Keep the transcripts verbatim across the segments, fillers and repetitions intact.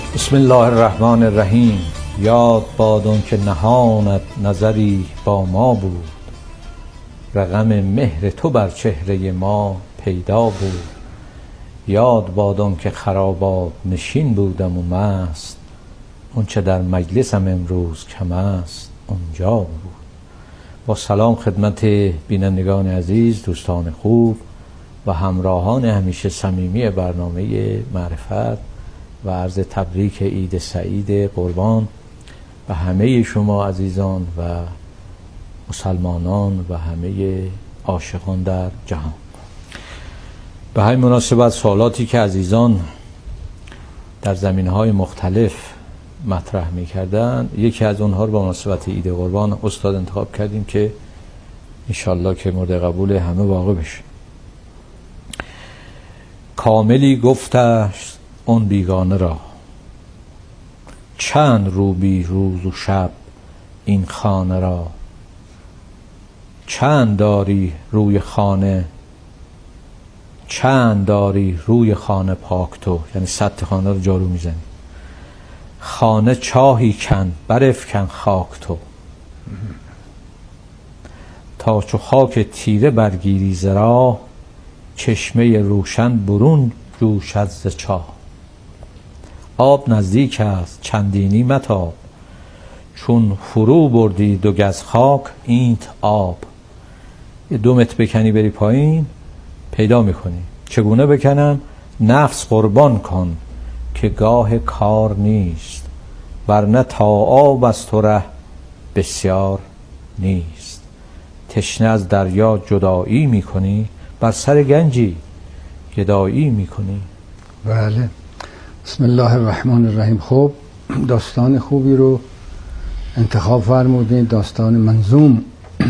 بسم الله الرحمن الرحیم. یاد باد آن که نهانت نظری با ما بود، رقم مهر تو بر چهره ما پیدا بود. یاد باد آن که خرابات نشین بودم و مست، اون چه در مجلسم امروز کم است اونجا بود. با سلام خدمت بینندگان عزیز، دوستان خوب و همراهان همیشه صمیمی برنامه معرفت و عرض تبریک عید سعید قربان و همه شما عزیزان و مسلمانان و همه عاشقان در جهان. به همین مناسبت سوالاتی که عزیزان در زمینهای مختلف مطرح می کردن، یکی از اونها رو به مناسبت عید قربان استاد انتخاب کردیم که انشالله که مورد قبول همه واقع بشه. کاملی گفتش اون بیگانه را، چند روبی روز و شب این خانه را. چند داری روی خانه، چند داری روی خانه پاک تو، یعنی سطح خانه رو جارو میزنی. خانه چاهی کن برافکن خاک تو، تا چو خاک تیره برگیری ز راه، چشمه روشن برون جوشد ز چاه. آب نزدیک است چندینی متاب، چون فرو بردی دو گز خاک اینت آب. یه دو متر بکنی بری پایین پیدا میکنی. چگونه بکنم؟ نفس قربان کن که گاه کار نیست، ورنه تا آب از تو ره بسیار نیست. تشنه از دریا جدایی میکنی، بر سر گنجی گدایی میکنی. بله، بسم الله الرحمن الرحیم. خب داستان خوبی رو انتخاب فرمودین، داستان منظوم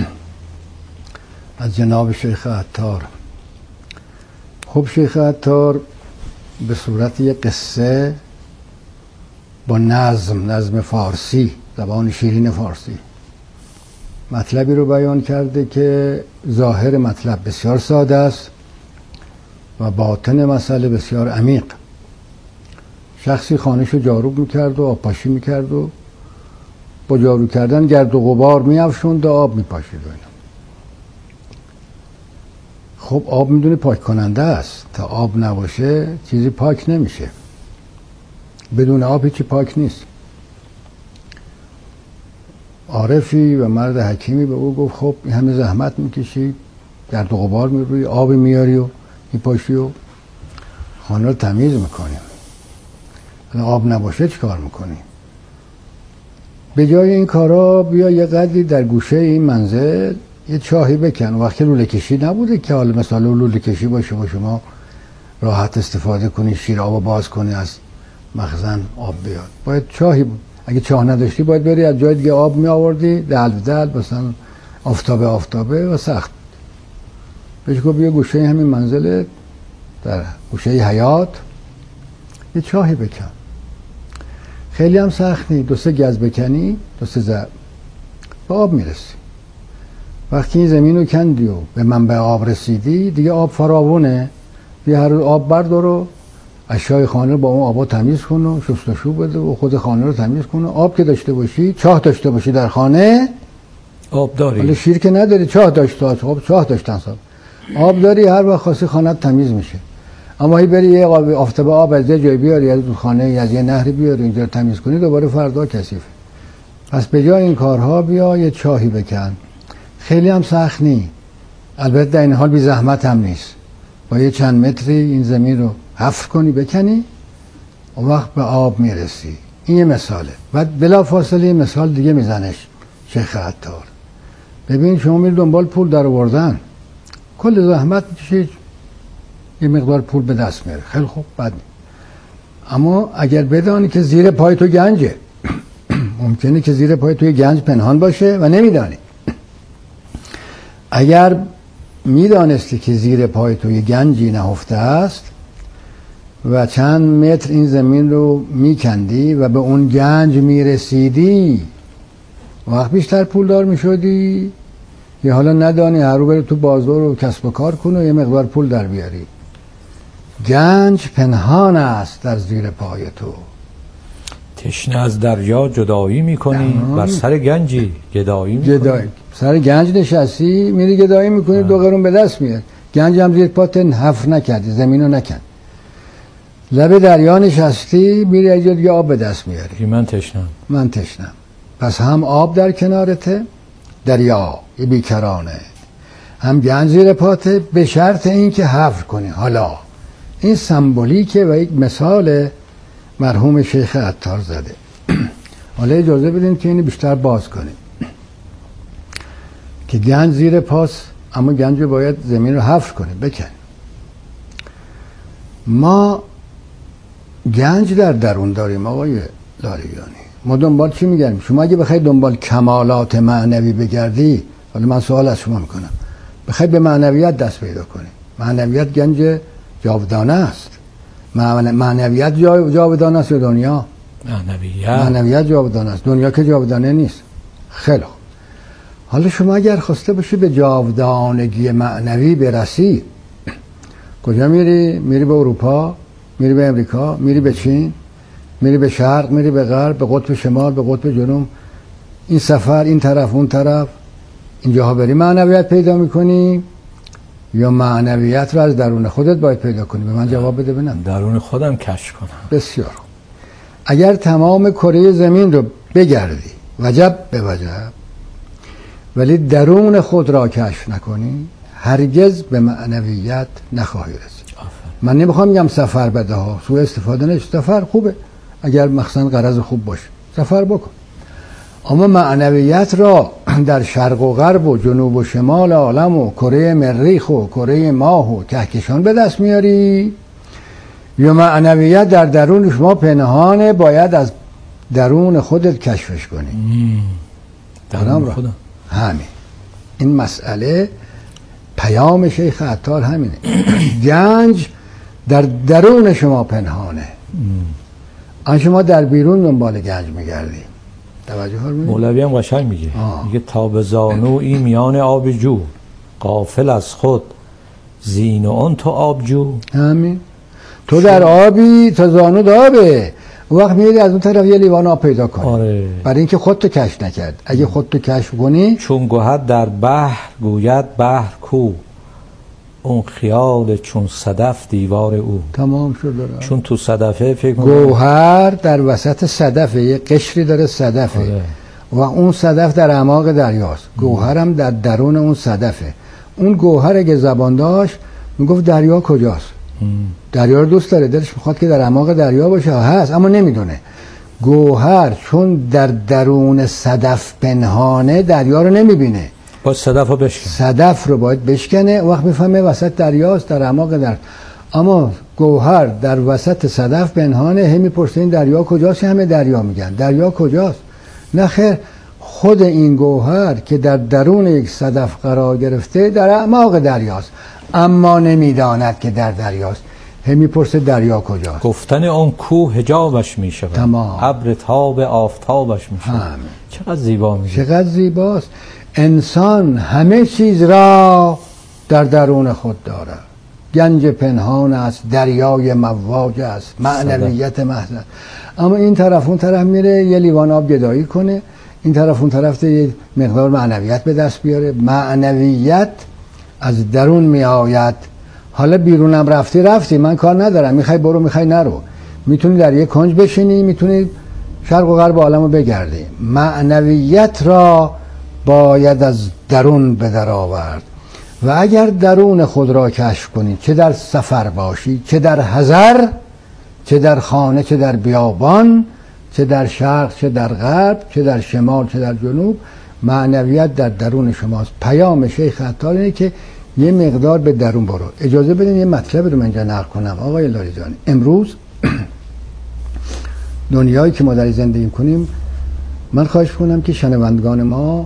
از جناب شیخ عطار. خب شیخ عطار به صورت یک قصه با نظم نظم فارسی، زبان شیرین فارسی، مطلبی رو بیان کرده که ظاهر مطلب بسیار ساده است و باطن مسئله بسیار عمیق. شخصی خانه‌شو جارو میکرد و آبپاشی میکرد و با جارو کردن گرد و غبار میافشوند و آب میپاشید و اینا. خب آب میدونه پاک کننده است، تا آب نباشه چیزی پاک نمیشه. بدون آب هیچی پاک نیست. عارفی و مرد حکیمی به او گفت خب این همه زحمت میکشی، گرد و غبار میروی، آب میاری و میپاشی و خانه رو تمیز میکنی، آب نباشه چی کار میکنی؟ به جای این کارا بیا یه قدری در گوشه این منزل یه چاهی بکن. وقتی لوله کشی نبوده که حالا مثلا لوله کشی باشه و شما راحت استفاده کنی، شیر آب باز کنی از مخزن آب بیاد. باید چاهی بود. اگه چاه نداشتی باید بری از جای دیگه آب می آوردی، دلو دلو، مثلا آفتابه آفتابه و سخت. بهش گفت بیا گوشه همین منزل در گوشه حیات یه چاهی بکن. خیلی هم سخت نیست، دو سه گز بکنی، دو سه ضرب به آب میرسی. وقتی این زمین رو کندی و به منبع آب رسیدی دیگه آب فراوونه، بیا هر روز آب بردار و اشیای خانه با اون آبا تمیز کن و شستشو بده و خود خانه رو تمیز کن. آب که داشته باشی، چاه داشته باشی در خانه، آب داری. ولی شیر که نداری، چاه داشته، خب چاه داشتن صاحب. آب داری، هر وقت خواستی خانه تمیز میشه. اما هی بری یه آب آفتابه آب از یه جای بیاری، از خانه از یه نهری بیاری اینجا تمیز کنی، دوباره فردا کثیفه. پس به جای این کارها بیا یه چاهی بکن. خیلی هم سخت نی، البته در این حال بی زحمت هم نیست. با یه چند متری این زمین رو حفر کنی بکنی، اون وقت به آب میرسی. این یه مثاله. بعد بلا فاصله مثال دیگه میزنش شیخ عطار. ببین شما میری دنبال پول در آوردن، کل زحمت میکشی یه مقدار پول به دست میاره، خیلی خوب، بد نی. اما اگر بدانی که زیر پای تو گنجه ممکنه که زیر پای توی گنج پنهان باشه و نمیدانی. اگر میدانستی که زیر پای توی گنجی نهفته است و چند متر این زمین رو میکندی و به اون گنج میرسیدی، وقت بیشتر پولدار میشدی. یا حالا ندانی، هر رو بری تو بازار و کسب و کار کن و یه مقدار پول در بیاری. گنج پنهان است در زیر پای تو. تشنه از دریا جدایی میکنی، بر سر گنجی گدایی میکنی. گدایی سر گنج نشستی میری گدایی میکنی، دو قرون به دست میاد. گنج هم زیر پات حفر نکردی، زمینو نکن. لب دریا نشستی میری اینجا دیگه آب به دست میاری. من تشنم من تشنم. پس هم آب در کنارته، دریا یه بیکرانه، هم گنج زیر پاته، به شرط این که حفر کنی. حالا این سمبولیکه و یک مثال مرحوم شیخ عطار زده. حالا اجازه بدین که اینو بیشتر باز کنیم که گنج زیر پاس، اما گنج باید زمین رو حفر کنیم، بکن. ما گنج در درون داریم آقای لاریجانی. ما دنبال چی میگردیم؟ شما اگه بخوای دنبال کمالات معنوی بگردی، حالا من سوال از شما میکنم، بخوای به معنویت دست پیدا کنی، معنویت گنج جاودانه است. معنویت جاودانه است یا دنیا؟ معنویت معنویت جاودانه است، دنیا که جاودانه نیست. خیلی خوب. حالا شما اگر خواسته باشی به جاودانگی معنوی برسی، کجا میری؟ میری به اروپا، میری به امریکا، میری به چین، میری به شرق، میری به غرب، به قطب شمال، به قطب جنوب. این سفر، این طرف اون طرف، اینجاها بری معنویت پیدا میکنی یا معنویت رو از درون خودت باید پیدا کنی؟ به من جواب بده ببینم. درون خودم کشف کنم. بسیار. اگر تمام کره زمین رو بگردی وجب به وجب، ولی درون خود را کشف نکنی، هرگز به معنویت نخواهی رسید. من نمیخوام میگم سفر بده ها، سوء استفاده نشه. سفر خوبه اگر مخصوصا غرض خوب باشه، سفر بکن. اما معنویت را در شرق و غرب و جنوب و شمال عالم و کره مریخ و کره ماه و کهکشان به دست میاری، یا معنویت در درون شما پنهانه، باید از درون خودت کشفش کنی. درون خودم. همین این مسئله پیام شیخ عطار همینه. گنج در درون شما پنهانه، آن شما در بیرون دنبال گنج میگردی. توجه فرمایید. مولوی هم قشنگ میگه، میگه تا به زانویی میان آب جو، غافل از خود زین و آن تو آب جو. همین تو در آبی، تا زانو آبه، اون وقت میری از اون طرف یه لیوان آب پیدا کنی. آره. برای اینکه خودتو کشف نکرد. اگه خودتو کشف کنی، چون گوهر در بحر گوید بحر کو، اون خیال چون صدف دیوار او. تمام شد. داره. چون تو صدفه فکر کنم گوهر در وسط صدفه، یه قشری داره صدفه. آره. و اون صدف در اعماق دریاست. گوهر هم در درون اون صدفه. اون گوهر اگه زبان داشت میگفت دریا کجاست. ام. دریا رو دوست داره، دلش میخواد که در اعماق دریا باشه، هست اما نمیدونه. گوهر چون در درون صدف پنهانه، دریا رو نمیبینه. باید صدف رو بشکنه. صدف رو باید بشکنه، وقت میفهمه وسط دریاست، در اعماق در. اما گوهر در وسط صدف پنهانه، هی میپرسه این دریا کجاست، همه دریا میگن دریا کجاست. نه خیر، خود این گوهر که در درون یک صدف قرار گرفته در اعماق دریاست، اما نمیداند که در دریاست. هی میپرسه دریا کجاست. گفتن اون کوه حجابش میشود، تمام. ابر تاب آفتابش میشود. چقدر زیبا میگه. چقدر زیباست. انسان همه چیز را در درون خود دارد. گنج پنهان است، دریای مواج است، معنویت محض. اما این طرف اون طرف میره یه لیوان آب گدایی کنه، این طرف اون طرف یه مقدار معنویت به دست بیاره. معنویت از درون می آید. حالا بیرونم رفتی رفتی، من کار ندارم، میخوای برو میخوای نرو، میتونی در یه کنج بشینی، میتونی شرق و غرب عالمو بگردی. معنویت را باید از درون به در آورد. و اگر درون خود را کشف کنی، چه در سفر باشی، چه در حضر، چه در خانه، چه در بیابان، چه در شرق، چه در غرب، چه در شمال، چه در جنوب، معنویت در درون شماست. پیام شیخ عطار اینه که یه مقدار به درون برو. اجازه بدین یه مطلب رو من اینجا نقل کنم آقای لاریجانی. امروز دنیایی که ما در زندگی کنیم، من خواهش کنم که شنوندگان ما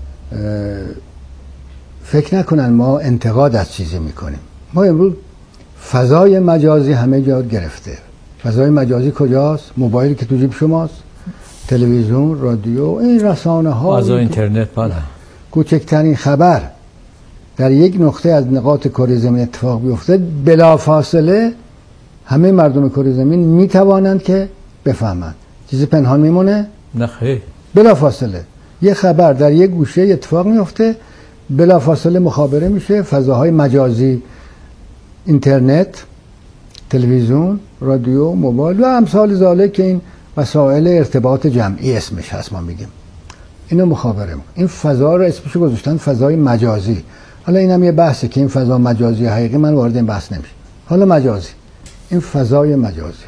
فکر نکنن ما انتقاد از چیزی میکنیم. ما امروز فضای مجازی همه جا گرفته. فضای مجازی کجاست؟ موبایلی که تو جیب شماست، تلویزیون، رادیو، این رسانه ها، فضای اینترنت. بالا کوچکترین خبر در یک نقطه از نقاط کره زمین اتفاق بیفته، بلا فاصله همه مردم کره زمین میتوانند که بفهمند چیزی پنهان میمونه؟ نه خیر. بلافاصله یه خبر در یک گوشه اتفاق میفته، بلافاصله مخابره میشه. فضاهای مجازی، اینترنت، تلویزیون، رادیو، موبایل و امثال ذالک که این وسایل ارتباط جمعی اسمش هست ما میگیم، اینو مخابره میکنه. این فضا رو اسمش گذاشتن فضای مجازی. حالا اینم یه بحثه که این فضا مجازی حقیقی، من وارد این بحث نمیشه. حالا مجازی، این فضای مجازی،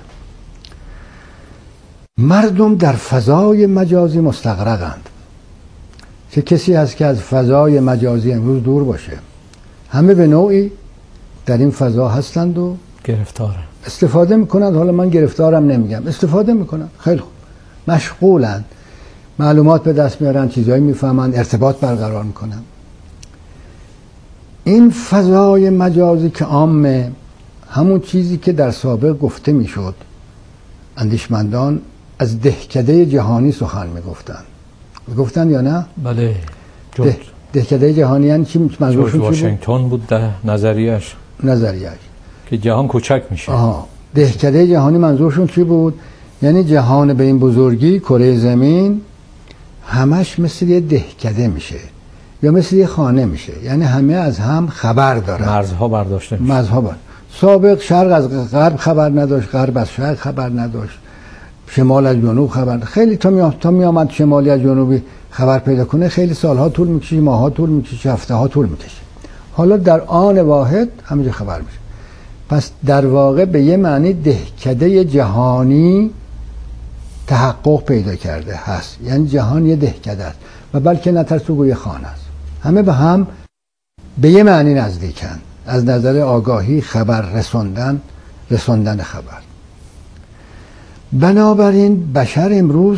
مردم در فضای مجازی مستغرقند. چه کسی هست که از فضای مجازی امروز دور باشه؟ همه به نوعی در این فضا هستند و گرفتارن، استفاده میکنند. حالا من گرفتارم نمیگم، استفاده میکنند. خیلی خوب، مشغولند، معلومات به دست میارن، چیزایی میفهمن، ارتباط برقرار میکنن. این فضای مجازی که عامه، همون چیزی که در سابق گفته میشد، اندیشمندان از دهکده جهانی سخن میگفتن. میگفتن یا نه؟ بله. ده، دهکده جهانی یعنی چی؟ منظورشون چی بود؟ واشنگتن بود در نظریه‌اش. نظریه‌اش که جهان کوچک میشه. آها. دهکده جهانی منظورشون چی بود؟ یعنی جهان به این بزرگی، کره زمین همش مثل یه دهکده میشه یا مثل یه خانه میشه، یعنی همه از هم خبر دارن، مرزها برداشته میشه. مرزها بر. سابق شرق از غرب خبر نداشت، غرب از شرق خبر نداشت، شمال از جنوب خبر. خیلی تا می تا می آمد شمالی از جنوبی خبر پیدا کنه خیلی سالها طول میکشه، ماها طول میکشه، هفته ها طول میکشه. حالا در آن واحد همه جا خبر میشه. پس در واقع به یه معنی دهکده جهانی تحقق پیدا کرده هست، یعنی جهان یه دهکده است و بلکه نترسو یه خانه است. همه به هم به یه معنی نزدیکن از نظر آگاهی، خبر رسوندن، رسوندن خبر. بنابراین بشر امروز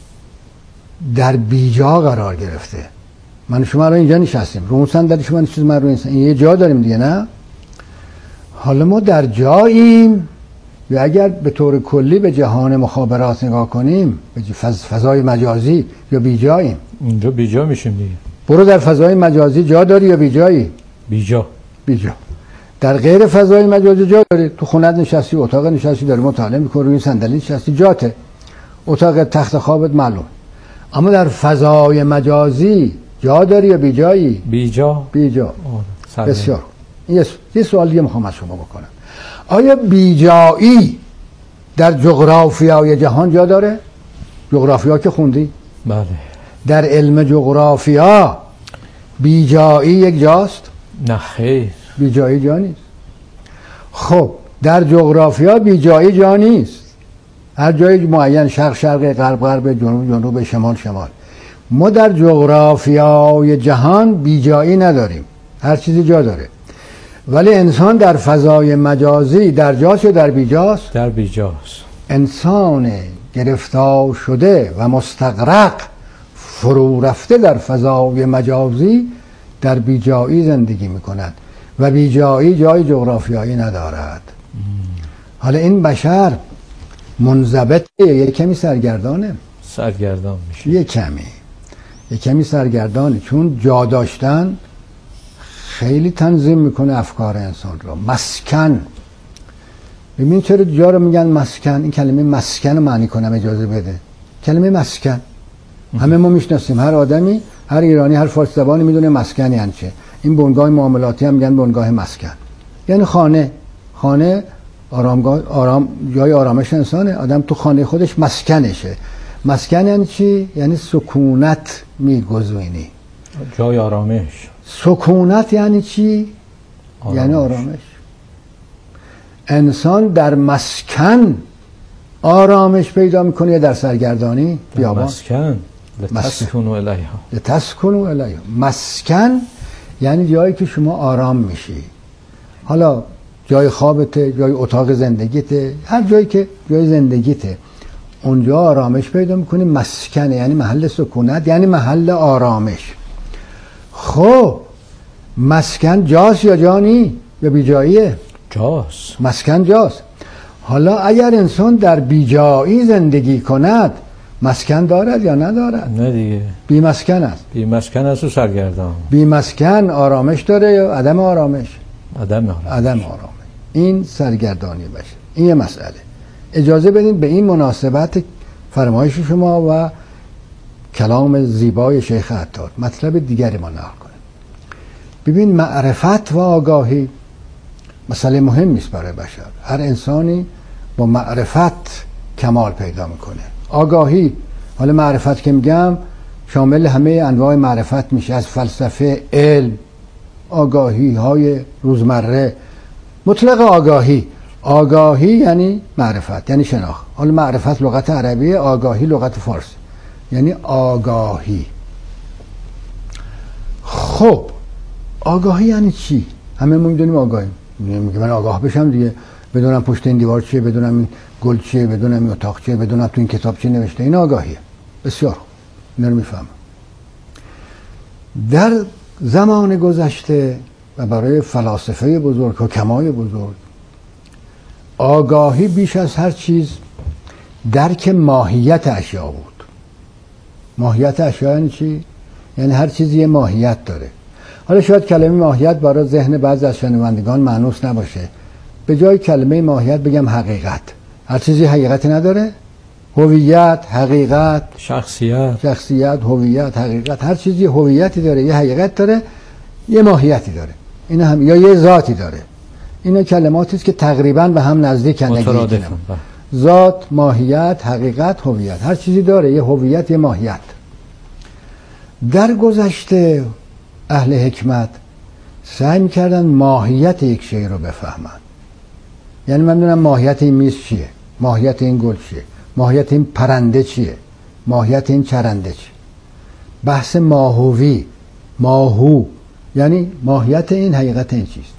در بیجا قرار گرفته. من شما رو اینجا نشستیم، رو اون صندلی شما نشستیم، من رو این یه جا داریم دیگه، نه؟ حالا ما در جاییم، یا اگر به طور کلی به جهان مخابرات نگاه کنیم، به فضای مجازی، یا بیجاییم؟ اینجا بیجا میشیم دیگه. برو در فضای مجازی جا داری یا بیجایی؟ بیجا. بیجا. در غیر فضای مجازی جا داری، تو خونت نشستی، اتاق نشستی، داری مطالعه میکنی، روی صندلی نشستی، جاته، اتاق تخت خوابت معلوم. اما در فضای مجازی جا داری یا بیجایی؟ بیجا. بیجا. بسیار. این یه سوال دیگه میخوام از شما بکنم. آیا بیجایی در جغرافیای جهان جا داره؟ جغرافیا که خوندی؟ بله. در علم جغرافیا بیجایی یک جاست؟ نه خیر. بیجایی جا نیست. خب در جغرافیا بیجایی جا نیست. هر جای معین، شرق شرق، غرب غرب، جنوب جنوب، شمال شمال. ما در جغرافیای جهان بیجایی نداریم، هر چیزی جا داره. ولی انسان در فضای مجازی در جاست یا در بیجاست؟ در بیجاست. انسان گرفتار شده و مستغرق، فرو رفته در فضای مجازی، در بیجایی زندگی میکند و بیجایی جای جغرافیایی ندارد. ام. حالا این بشر منضبطه یک کمی سرگردانه؟ سرگردان میشه. یک کمی یک کمی سرگردانه، چون جا داشتن خیلی تنظیم میکنه افکار انسان رو. مسکن، ببین چرا جا رو میگن مسکن؟ این کلمه مسکن رو معنی کنم، اجازه بده. کلمه مسکن همه ما میشناسیم، هر آدمی، هر ایرانی، هر فارسی زبانی میدونه مسکن یعنی چه. این بنگاه معاملاتی هم میگن بنگاه مسکن، یعنی خانه. خانه آرامگاه، آرام، جای آرامش انسانه. آدم تو خانه خودش مسکنشه. مسکن یعنی چی؟ یعنی سکونت میگزینی، جای آرامش. سکونت یعنی چی؟ آرامش. یعنی آرامش. انسان در مسکن آرامش پیدا میکنه یا در سرگردانی؟ در مسکن. لتسکنوا الیها. لتسکنوا الیها. مسکن یعنی جایی که شما آرام میشی. حالا جای خوابته، جای اتاق زندگیته، هر جایی که جای زندگیته، اونجا آرامش پیدا میکنی. مسکن یعنی محل سکونت، یعنی محل آرامش. خب مسکن جاست یا جانی یا بیجاییه؟ جاست. مسکن جاست. حالا اگر انسان در بیجایی زندگی کند، مسکن دارد یا ندارد؟ نه دیگه، بی مسکن است. بی مسکن است و سرگردان. بی مسکن آرامش داره یا عدم آرامش؟ عدم آرامش. عدم آرامش. این سرگردانی بشه. این یه مسئله. اجازه بدین به این مناسبت فرمایش شما و کلام زیبای شیخ عطار. مطلب دیگری ما نقل کنیم. ببین، معرفت و آگاهی مسئله مهمی است برای بشر. هر انسانی با معرفت کمال پیدا میکنه. آگاهی، حالا معرفت که میگم شامل همه انواع معرفت میشه، از فلسفه، علم، آگاهی های روزمره. مطلق آگاهی، آگاهی یعنی معرفت، یعنی شناخت. حالا معرفت لغت عربیه، آگاهی لغت فارسی، یعنی آگاهی. خب آگاهی یعنی چی؟ همه ما میدونیم آگاهی، میگه من آگاه بشم دیگه، بدونم پشت این دیوار چیه، بدونم این گل چیه، بدونم این اتاق چیه، بدونم تو این کتاب چی نوشته. این آگاهیه. بسیار خوب، اینا رو میفهمم. در زمان گذشته و برای فلاسفه بزرگ، حکمای بزرگ، آگاهی بیش از هر چیز درک ماهیت اشیا بود. ماهیت اشیا یعنی چی؟ یعنی هر چیزی یه ماهیت داره. حالا شاید کلمه ماهیت برای ذهن بعضی از شنوندگان مانوس نباشه. به جای کلمه ماهیت بگم حقیقت. هر چیزی حقیقتی نداره؟ هویت، حقیقت، شخصیت، شخصیت، هویت، حقیقت. هر چیزی هویتی داره، یه حقیقت داره، یه ماهیتی داره. این هم یا یه ذاتی داره. اینا کلماتی است که تقریبا به هم نزدیکن. مترادفن. ذات، ماهیت، حقیقت، هویت. هر چیزی داره یه هویت، یه ماهیت. در گذشته اهل حکمت سعی می‌کردن ماهیت یک شی رو بفهمن. یعنی من می‌دونم ماهیت این میز چیه، ماهیت این گل چیه، ماهیت این پرنده چیه، ماهیت این چرنده چیه. بحث ماهوی، ماهو، یعنی ماهیت این، حقیقت این چیست.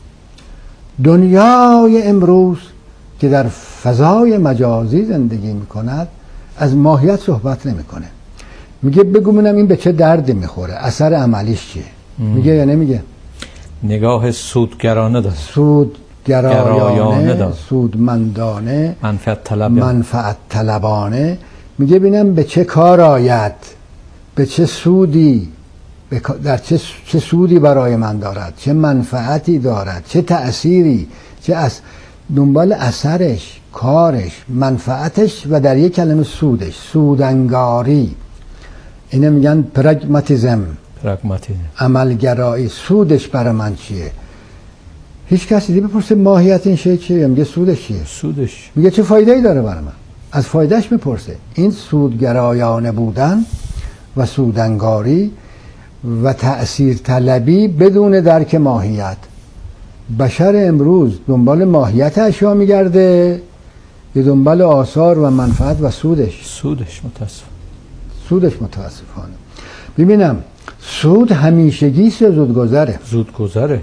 دنیای امروز که در فضای مجازی زندگی می‌کند از ماهیت صحبت نمی‌کنه. میگه بگو ببینم این به چه دردی میخوره، اثر عملیش چیه. میگه یا نمیگه؟ نگاه سودگرانه داره، سودگرایانه داره، سودمندانه، منفعت طلب، منفعت طلبانه. میگه ببینم به چه کار آید، به چه سودی، در چه چه سودی برای من دارد، چه منفعتی دارد، چه تأثیری، چه از دنبال اثرش، کارش، منفعتش و در یک کلمه سودش، سودانگاری. اینه میگن پراگماتیزم، پراگماتیزم، عملگرایی. سودش برای من چیه؟ هیچ کسی دیگه بپرسه ماهیت این شی چیه، میگه سودش چیه. سودش میگه چه فایده‌ای داره برای من، از فایدهش میپرسه. این سودگرایانه بودن و سودانگاری و تأثیر طلبی بدون درک ماهیت. بشر امروز دنبال ماهیت اشیا میگرده یا دنبال آثار و منفعت و سودش؟ سودش متاسف سودش متاسفانه. ببینم سود همیشگی است یا زودگذره؟ زودگذره.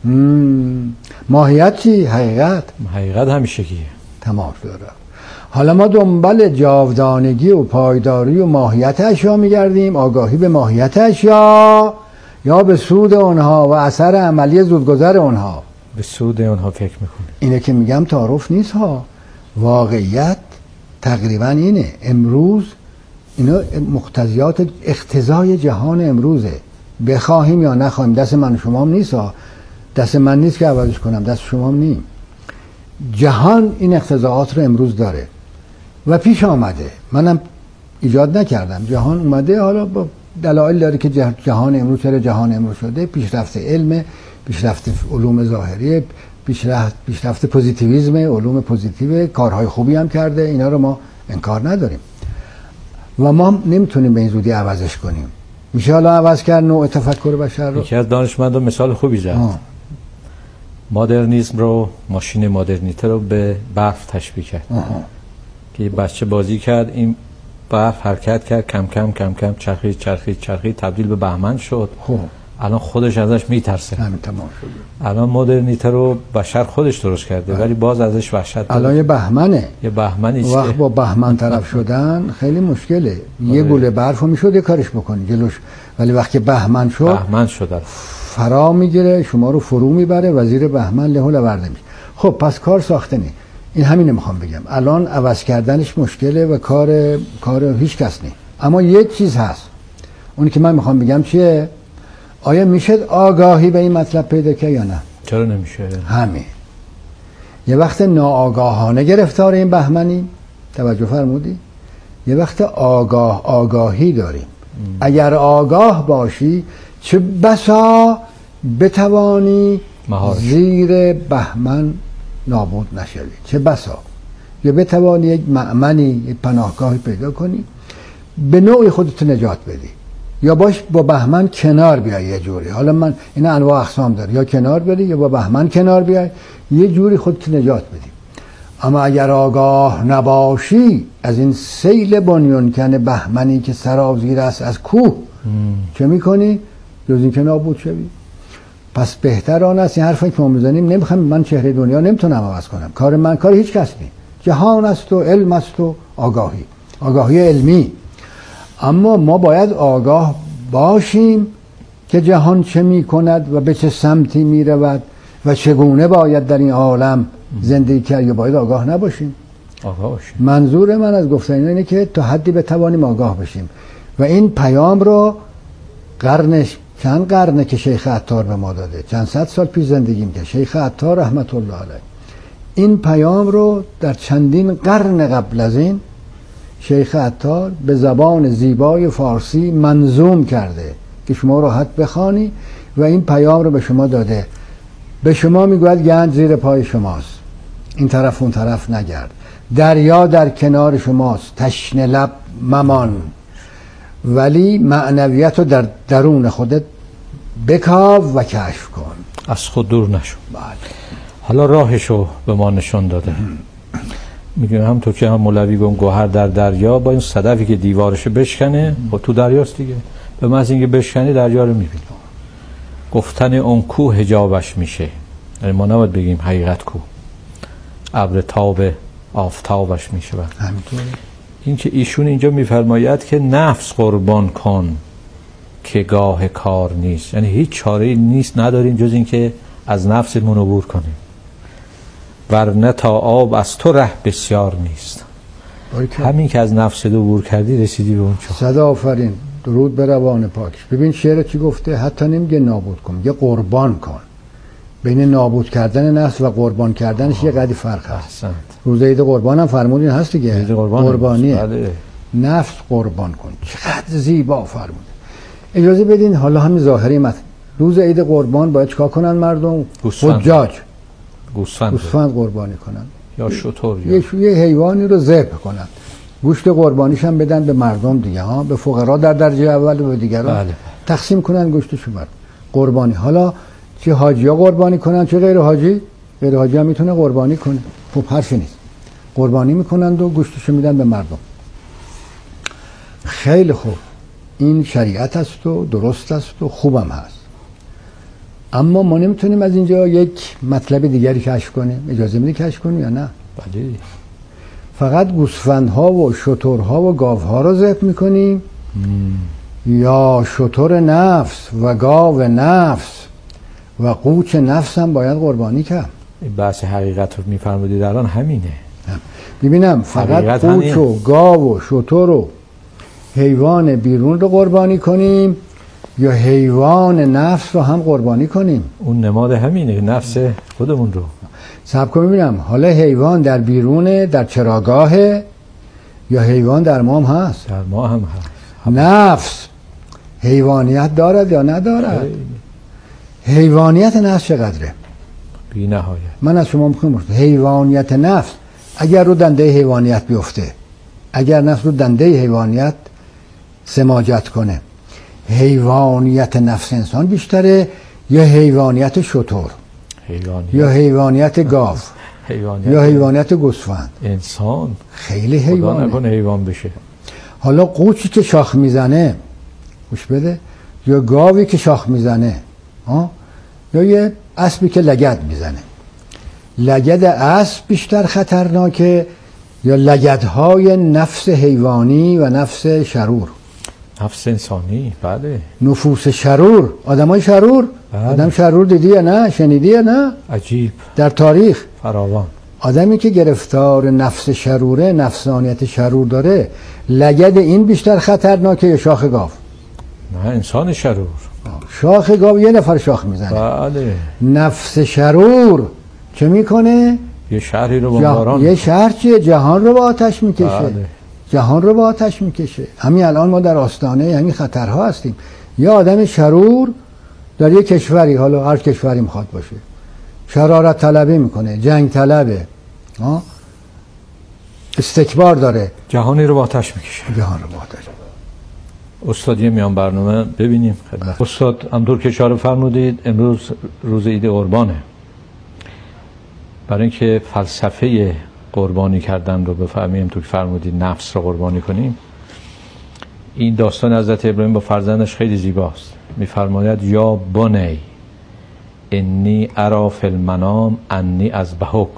ماهیت چی؟ حقیقت. حقیقت همیشگیه. تمام شده. حالا ما دنبال جاودانگی و پایداری و ماهیت اشیا میگردیم، آگاهی به ماهیت اشیا یا به سود اونها و اثر عملی زودگذر اونها؟ به سود اونها فکر میکنه. اینه که میگم تعارف نیست ها. واقعیت تقریبا اینه. امروز اینا مقتضیات اقتضای جهان امروزه، بخواهیم یا نخواهیم. دست من و شما هم نیست ها. دست من نیست که عوضش کنم، دست شما هم نیم. جهان این اقتضاعات رو امروز داره و پیش آمده. منم ایجاد نکردم، جهان اومده. حالا با دلایل داره که جهان امروز چرا جهان امروز شده. پیشرفت علم، پیشرفت علوم ظاهری، پیشرفت پیشرفت پوزیتیویسم، علوم پوزیتیو، کارهای خوبی هم کرده. اینا رو ما انکار نداریم و ما نمیتونیم به این زودی عوضش کنیم. میشه حالا عوض کرد نوع تفکر بشر رو. یکی از دانشمندان مثال خوبی زد. مدرنیسم رو، ماشین مدرنیته رو به برف تشبیه کرد. آه. که یه بچه بازی کرد، این برف حرکت کرد، کم کم کم کم چرخید چرخید چرخید تبدیل به بهمن شد. خب الان خودش ازش میترسه. همین تمام شد. الان مدرنیته رو بشر خودش درست کرده ولی باز ازش وحشت داره. الان یه بهمنه. یه بهمنی است. وقت با بهمن طرف شدن خیلی مشکله. یه گوله برفو میشد یه کارش بکنی جلوش، ولی وقتی بهمن شد بهمن شد فرا میگیره، شما رو فرو میبره، وزیر بهمن له و لورده میشه. خب پس کار ساخته نی. این همینه میخوام بگم. الان عوض کردنش مشکله و کار کار هیچ کس نی. اما یه چیز هست، اونی که من میخوام بگم چیه؟ آیا میشه آگاهی به این مطلب پیدا که یا نه؟ چرا نمیشه؟ همین. یه وقت ناآگاهانه گرفتار این بهمنی، توجه فرمودی؟ یه وقت آگاه آگاهی داریم. ام. اگر آگاه باشی چه بسا بتوانی مهارش. زیر بهمن نابود نشوی، چه بسا یا بتوانی یک مأمنی، یک پناهگاهی پیدا کنی به نوعی خودت نجات بدی، یا باش با بهمن کنار بیای یه جوری. حالا من این انواع اقسام داره، یا کنار بری یا با بهمن کنار بیای یه جوری خودت نجات بدی. اما اگر آگاه نباشی از این سیل بنیانکن بهمنی که سرازیر است از کوه، چه میکنی؟ جز این که نابود شوی. پس بهتر آن است این حرفی که ما میزنیم، نمیخوام من چهره دنیا نمیتونم عوض کنم، کار من کار هیچ کس نیست. جهان است و علم است و آگاهی، آگاهی علمی. اما ما باید آگاه باشیم که جهان چه میکند و به چه سمتی میرود و چگونه باید در این عالم زندگی کرد، یا باید آگاه نباشیم. آگاه باشیم. منظور من از گفتن اینه که تا حدی بتوانیم آگاه بشیم و این پیام رو قرنش چند قرنه که شیخ عطار به ما داده، چند صد سال پیش زندگیم که شیخ عطار رحمت الله علیه این پیام رو در چندین قرن قبل از این شیخ عطار به زبان زیبای فارسی منظوم کرده که شما راحت بخوانی و این پیام رو به شما داده. به شما میگوید گنج زیر پای شماست، این طرف اون طرف نگرد، دریا در کنار شماست، تشنه لب ممان، ولی معنویت رو در درون خودت بکاو و کشف کن، از خود دور نشو. بله. حالا راهشو به ما نشون داده. میگن هم تو که هم مولوی گفت گوهر در دریا، با این صدفی که دیوارشو بشکنه و تو دریاست دیگه، به محض اینکه بشکنی دریا رو میبینی. گفتن اون کو حجابش میشه، یعنی ما نباید بگیم حقیقت کو، ابر تاب آفتابش میشه. همینطوره. این که ایشون اینجا میفرماید که نفس قربان کن که گاه کار نیست، یعنی هیچ چاره‌ای نیست نداریم جز این که از نفسمون عبور کنیم، ورنه تا آب از تو ره بسیار نیست. همین که از نفس عبور کردی رسیدی به اون چه. صدا آفرین، درود به روان پاکش. ببین شعر چی گفته، حتی نمیگه نابود کن، میگه قربان کن. بین نابود کردن نفس و قربان کردنش یه قدری فرق هست. روز عید قربان هم فرمودین هست دیگه، قربان قربانیه. بله. نفس قربان کن، چقدر زیبا فرموده. اجازه بدین حالا همین ظاهری متن، روز عید قربان باید چیکار کنن مردم؟ حجاج گوسفند گوسفند قربانی کنن یا شتر یا یه حیوانی رو ذبح کنن، گوشت قربانیش هم بدن به مردم دیگه ها، به فقرا در درجه اول و به دیگران بله. تقسیم کنن گوشتشو بر قربانی. حالا چه حاجی‌ها قربانی کنن چه غیر حاجی، غیر حاجی هم میتونه قربانی کنه، خب حرفی نیست، قربانی میکنن و گوشتشو میدن به مردم. خیلی خوب، این شریعت است و درست است و خوبم هست. اما ما نمیتونیم از اینجا یک مطلب دیگری کشف کنیم؟ اجازه میدی کشف کنیم یا نه؟ بله. فقط گوسفندها و شترها و گاوها رو ذبح میکنیم یا شتر نفس و گاو نفس و قوچ نفس هم باید قربانی کرد؟ این بحث حقیقت رو میفرمودید الان همینه. ببینم فقط قوچ و گاو و شتر و حیوان بیرون رو قربانی کنیم یا حیوان نفس رو هم قربانی کنیم؟ اون نماد همینه، نفس خودمون رو. صبر کن ببینم، حالا حیوان در بیرونه، در چراگاهه یا حیوان در ما هم هست؟ در ما هم هست. هم. نفس حیوانیت دارد یا ندارد؟ خیلی. حیوانیت نفس چقدره؟ بی نهایت. من از شما میخوام حیوانیت نفس اگر رو دنده حیوانیت بیفته، اگر نفس رو دنده حیوانیت سماجت کنه، حیوانیت نفس انسان بیشتره یا حیوانیت شتر حیوانیت. یا حیوانیت گاو حیوانیت. یا حیوانیت گوسفند؟ انسان خیلی حیوانه. خدا نکنه حیوان بشه. حالا قوچی که شاخ میزنه، گوش بده، یا گاوی که شاخ میزنه ها، یا یه اسبی که لگد میزنه، لگد اسب بیشتر خطرناکه یا لگدهای نفس حیوانی و نفس شرور؟ نفس انسانی. بله. نفوس شرور، آدمای شرور. بله. آدم شرور دیدی یا نه؟ شنیدی یا نه؟ عجیب. در تاریخ فراوان. آدمی که گرفتار نفس شروره، نفسانیت شرور داره، لگد این بیشتر خطرناکه یا شاخ گاو؟ نه، انسان شرور. شاخ گاو یه نفر شاخ میزنه. بله. نفس شرور چه میکنه؟ یه شهری رو بمباران. یه شهر چیه؟ جهان رو با آتش میکشه. بله. جهان رو به آتش میکشه. همین الان ما در آستانه همین خطرها هستیم. یه آدم شرور در یه کشوری، حالا هر کشوری میخواد باشه، شرارت طلبی میکنه، جنگ طلبه، استکبار داره، جهانی رو با آتش میکشه. جهان رو با آتش. استادی میان برنامه ببینیم خدمت استاد. همطور که اشاره فرمودید امروز روز عید قربانه. برای اینکه فلسفه قربانی کردن رو بفهمیم، همطور که فرمودید نفس رو قربانی کنیم، این داستان حضرت ابراهیم با فرزندش خیلی زیباست. میفرماید یا بنی انی ارا فی المنام انی اذبحک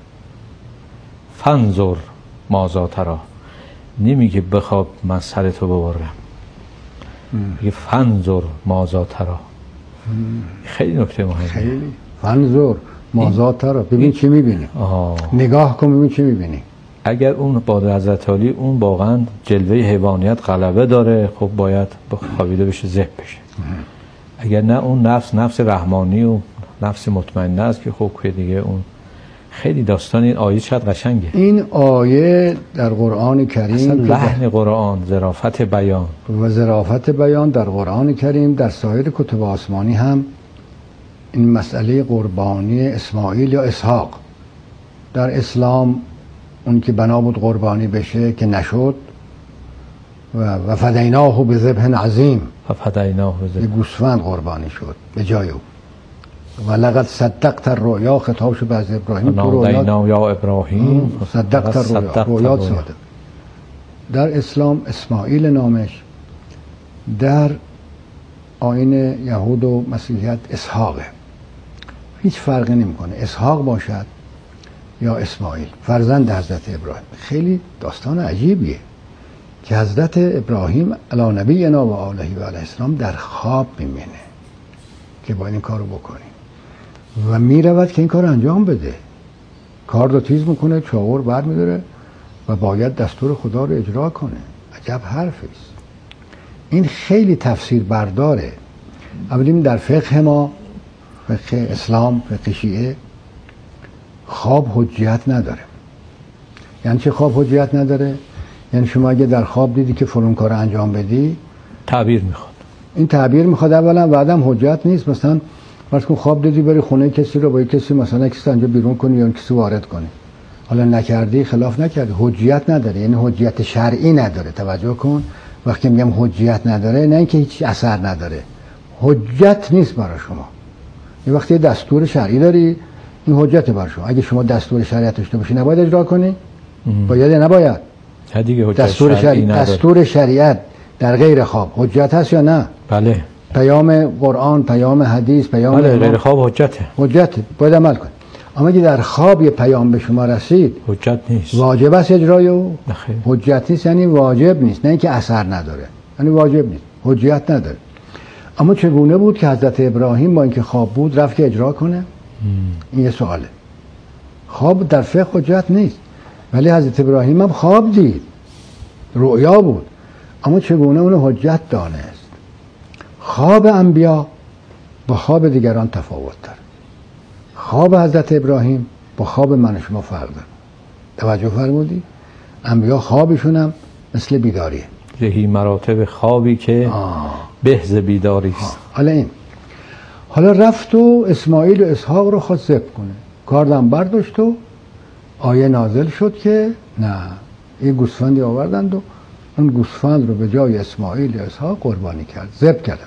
فانظر ماذا تری. نمیگه بخواب من سرتو ببرم، میگه فانظر ماذا تری. خیلی نکته مهمه. خیلی فانظر ماذا تری، ببین چی میبینی، نگاه کن ببین چی میبینی. اگر اون با حضرت علی اون واقعا جلوه حیوانیت غلبه داره، خب باید خوابیده بشه، ذبح بشه. اگر نه اون نفس نفس رحمانی و نفس مطمئنه است که خب که دیگه اون خیلی داستان این آیه شاید قشنگه. این آیه در قرآن کریم لحن قرآن، ظرافت بیان و ظرافت بیان در قرآن کریم، در سایر کتب آسمانی هم این مسئله قربانی اسماعیل یا اسحاق در اسلام، اون که بنا بود قربانی بشه که نشد، و و فدیناه بذبح عظیم، و فدیناه بذبح، گوسفند قربانی شد به جای او. و لقد صدقت الرؤیا، خطابش به از ابراهیم، تو رؤیا یا ابراهیم صدقت الرؤیا، رؤیا صادق. در اسلام اسماعیل نامش، در آیین یهود و مسیحیت اسحاقه. هیچ فرقی نمیکنه اسحاق باشد یا اسماعیل، فرزند حضرت ابراهیم. خیلی داستان عجیبیه که حضرت ابراهیم علی نبینا و آله و علیه السلام در خواب میبینه که باید این کارو بکنیم و میرود که این کار انجام بده. کار رو تیز میکنه، چاور بر میداره و باید دستور خدا رو اجرا کنه. عجب حرفیست. این خیلی تفسیر برداره. اولین در فقه ما، فقه اسلام، فقه شیعه، خواب حجیت نداره. یعنی چه خواب حجیت نداره؟ یعنی شما اگه در خواب دیدی که فلان کار انجام بدی، تعبیر میخواد. این تعبیر میخواد اولا، بعدم حجت نیست. مثلا فرض کن خواب دیدی بری خونه کسی رو با کسی مثلا کسی انجا بیرون کنی یا کسی وارد کنی، حالا نکردی، خلاف نکردی، حجیت نداره. یعنی حجیت شرعی نداره. توجه کن، وقتی میگم حجیت نداره نه اینکه هیچ اثر نداره، حجت نیست برای شما. یه وقتی دستور شرعی داری، این حجت برای شما. اگه شما دستور شریعت داشته باشی نباید اجرا کنی؟ باید یا نباید؟ دیگه حجت دستور شریعت دستور شریعت در غیر خواب حجت هست یا نه؟ بله. پیام قرآن، پیام حدیث، پیام بله، غیر خواب حجته. حجته، باید عمل کن. اما اگه در خواب یه پیام به شما رسید، حجت نیست. واجب است اجرای او؟ حجت نیست، یعنی واجب نیست، نه اینکه اثر نداره، یعنی واجب نیست، حجت نداره. اما چگونه بود که حضرت ابراهیم با اینکه خواب بود رفت که اجرا کنه؟ هم. این یه سواله. خواب در فقه حجت نیست، ولی حضرت ابراهیم هم خواب دید، رؤیا بود، اما چگونه اونو حجت دانست؟ خواب انبیا با خواب دیگران تفاوت داره. خواب حضرت ابراهیم با خواب من و شما فرق داره. توجه فرمودی؟ انبیا خوابشون هم مثل بیداریه. یهی مراتب خوابی که بهز بیداری است. حالا این حالا رفت و اسماعیل و اسحاق رو خواست ذبح کنه، کاردم برداشت و آیه نازل شد که نه، یه گوسفندی آوردند و اون گوسفند رو به جای اسماعیل یا اسحاق قربانی کرد، ذبح کرد.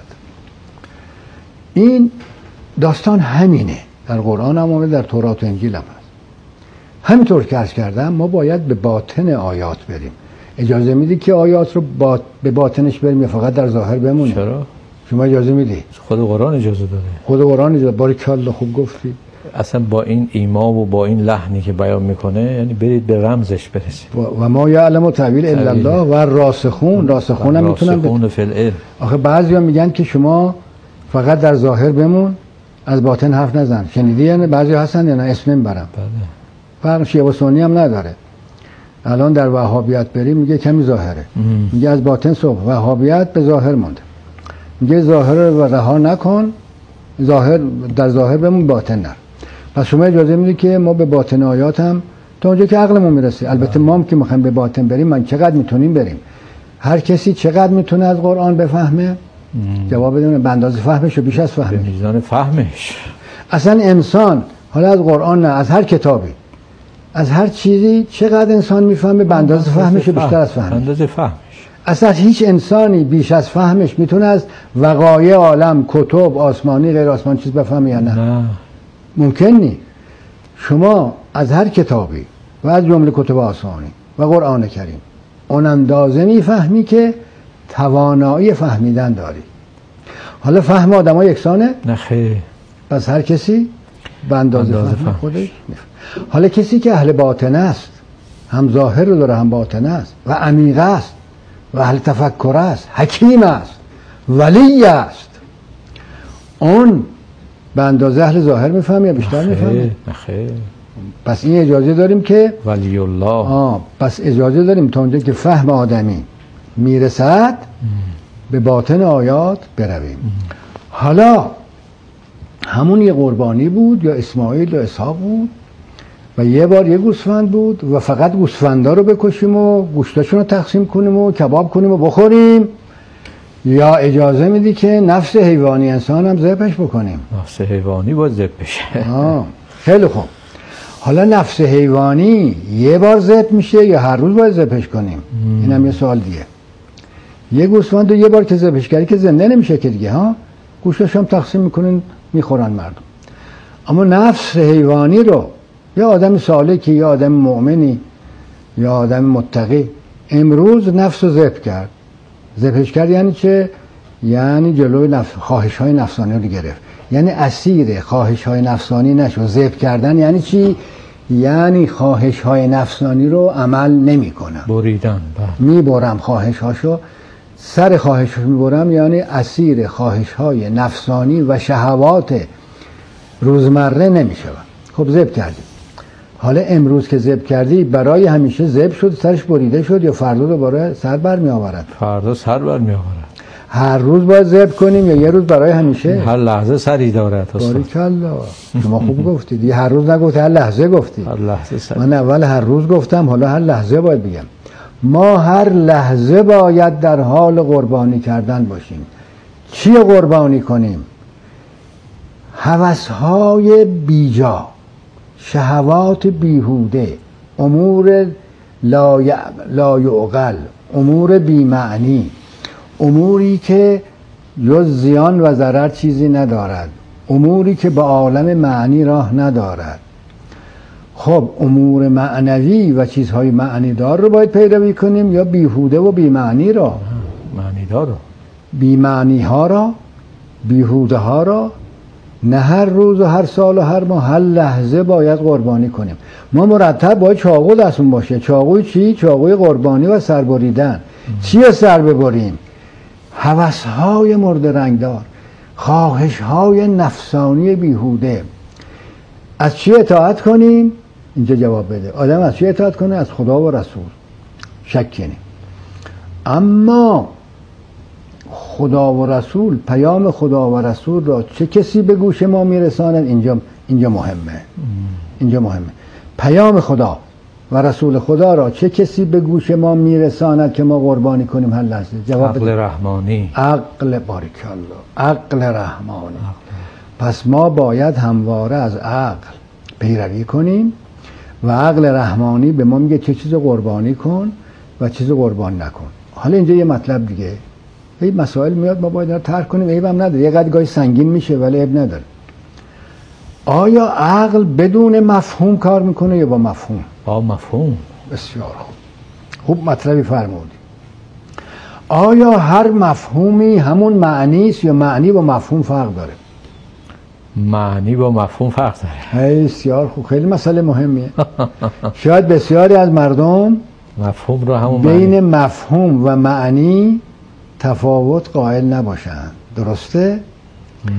این داستان همینه، در قرآن هم در تورات و انجیل هم هست. همینطور که عرض کردم ما باید به باطن آیات بریم. اجازه میدی که آیات رو با... به باطنش بریم یا فقط در ظاهر بمونه؟ چرا؟ شما اجازه میدی؟ خود قرآن اجازه داده. خود قرآن اجازه. باریکالله، خوب گفتی. اصلا با این ایما و با این لحنی که بیان میکنه، یعنی برید به رمزش برسید. و, و ما یعلم تأویل الا الله و راسخون. راسخون هم میتونن راسخون فی العلم. آخه بعضیا میگن که شما فقط در ظاهر بمون، از باطن حرف نزن. شنیدی؟ یعنی بعضی هستن یا نه اسم نمیبرم. بله. فرق شیعه و سنی هم نداره. الان در وهابیت بریم میگه کمی ظاهره. ام. میگه از باطن صبح. وهابیت به ظاهر مونده. میگه ظاهر رو رها نکن، ظاهر در ظاهر بمون، باطن نر. پس شما اجازه میدید که ما به باطن آیات هم تا اونجا که عقلمون میرسه. البته ما هم که میخوایم به باطن بریم، من چقدر میتونیم بریم؟ هر کسی چقدر میتونه از قرآن بفهمه؟ جواب بدونه به اندازه فهمش و بیش از فهمش. به میزان فهمش. اصلا انسان، حالا از قرآن نه، از هر کتابی، از هر چیزی چقدر انسان میفهمه؟ به اندازه فهمش و بیشتر از فهمش. اندازه فهمش. اصلا هیچ انسانی بیش از فهمش میتونه از وقایع عالم، کتب آسمانی غیر آسمانی چیز بفهمه یا نه؟ نه ممکن نیست. شما از هر کتابی و از جمله کتب آسمانی و قرآن کریم اون اندازه میفهمی که توانایی فهمیدن داری. حالا فهم آدم ها یکسانه؟ نه خیر. پس هر کسی به اندازه فهم خودش میفهم. حالا کسی که اهل باطن است، هم ظاهر رو داره هم باطن است و عمیق است و اهل تفکر است، حکیم است، ولی است، اون به اندازه اهل ظاهر میفهم یا بیشتر میفهمه؟ نه خیر. پس این اجازه داریم که ولی الله. آه پس اجازه داریم تا اونجا که فهم آدمی میرسد به باطن آیات برویم. حالا همون یه قربانی بود یا اسماعیل یا اسحاق بود و یه بار یه گوسفند بود و فقط گوسفندا رو بکشیم و گوشتاشون رو تقسیم کنیم و کباب کنیم و بخوریم، یا اجازه میدی که نفس حیوانی انسان هم ذبحش بکنیم؟ نفس حیوانی باید ذبح بشه. آه خیلی خوب. حالا نفس حیوانی یه بار ذبح میشه یا هر روز باید ذبحش کنیم؟ اینم یه سوال دیگه. یه گوسفند رو یه بار که ذبحش کردی که زنده نمیشه که دیگه، ها گوشتش هم تقسیم میکنن میخورن مردم. اما نفس حیوانی رو یا آدم سالکی یا آدم مؤمنی یا آدم متقی امروز نفس رو ذبح کرد. ذبحش کرد یعنی چه؟ یعنی جلوی نفس خواهش های نفسانی رو گرفت، یعنی اسیر خواهش های نفسانی نشو. ذبح کردن یعنی چی؟ یعنی خواهش های نفسانی رو عمل نمی کنم، بریدن. میبرم خواهش هاشو، سر خواهش میبرم، یعنی اسیر خواهش های نفسانی و شهوات روزمره نمیشم. خب ذبح کردی. حالا امروز که ذبح کردی برای همیشه ذبح شد، سرش بریده شد، یا فردا دوباره سر بر می آورد؟ فردا سر بر می آورد. هر روز باید ذبح کنیم یا یه روز برای همیشه؟ هر لحظه سری دارد. باریکالله. شما خوب گفتید. یه هر روز نگفتی، هر لحظه گفتی. هر لحظه سری. من اول هر روز گفتم، حالا هر لحظه باید بگم. ما هر لحظه باید در حال قربانی کردن باشیم. چی قربانی کنیم؟ هوس‌های بیجا، شهوات بیهوده، امور لا یعقل، امور بی‌معنی، اموری که جز زیان و ضرر چیزی ندارد، اموری که به عالم معنی راه ندارد. خب امور معنوی و چیزهای معنی دار رو باید پیروی کنیم یا بیهوده و بی‌معنی را؟ معنی دار رو. بی‌معنی ها را، بیهوده ها را نه هر روز و هر سال و هر ماه، هر لحظه باید قربانی کنیم. ما مرتب باید چاقو دستون باشه. چاقوی چی؟ چاقوی قربانی و سر بریدن. چی سر ببریم؟ هوس‌های مرد رنگدار، خواهش‌های نفسانی بیهوده. از چی اطاعت کنیم؟ اینجا جواب بده. آدم از چی اطاعت کنه؟ از خدا و رسول. شکی نیم. اما خدا و رسول، پیام خدا و رسول را چه کسی به گوش ما میرساند؟ اینجا اینجا مهمه. اینجا مهمه. پیام خدا و رسول خدا را چه کسی به گوش ما میرساند که ما قربانی کنیم هر لحظه؟ جواب عقل رحمانی. عقل باریکالله. عقل رحمانی. پس ما باید همواره از عقل پیروی کنیم و عقل رحمانی به ما میگه چه چیز قربانی کن و چیز قربان نکن. حالا اینجا یه مطلب دیگه، این مسائل میاد ما باید ترک کنیم، عیب هم نداره، یه قدر گاهی سنگین میشه ولی عیب نداره. آیا عقل بدون مفهوم کار میکنه یا با مفهوم؟ با مفهوم. بسیار خوب. خوب مطلبی فرمودی. آیا هر مفهومی همون معنی است یا معنی با مفهوم فرق داره؟ معنی با مفهوم فرق داره. بسیار خوب. خیلی مسئله مهمیه. شاید بسیاری از مردم مفهوم رو همون بین معنی. مفهوم و معنی تفاوت قائل نباشند. درسته؟ م.